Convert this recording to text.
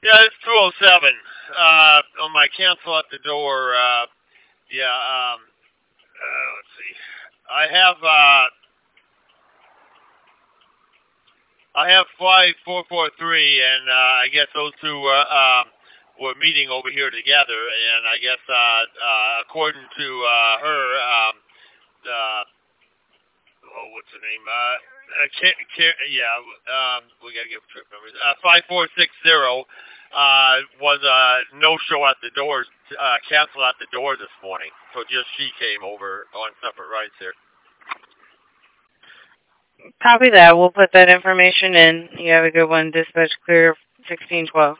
Yeah, it's 207. On my cancel at the door. Yeah. Let's see. I have uh, I have flight 443, and I guess those two were meeting over here together, and I guess according to her, uh, what's her name? Yeah, we gotta give trip numbers. 5460 was a no show at the doors, cancel at the door this morning. So just she came over on separate rights here. Copy that. We'll put that information in. You have a good one. Dispatch clear 1612.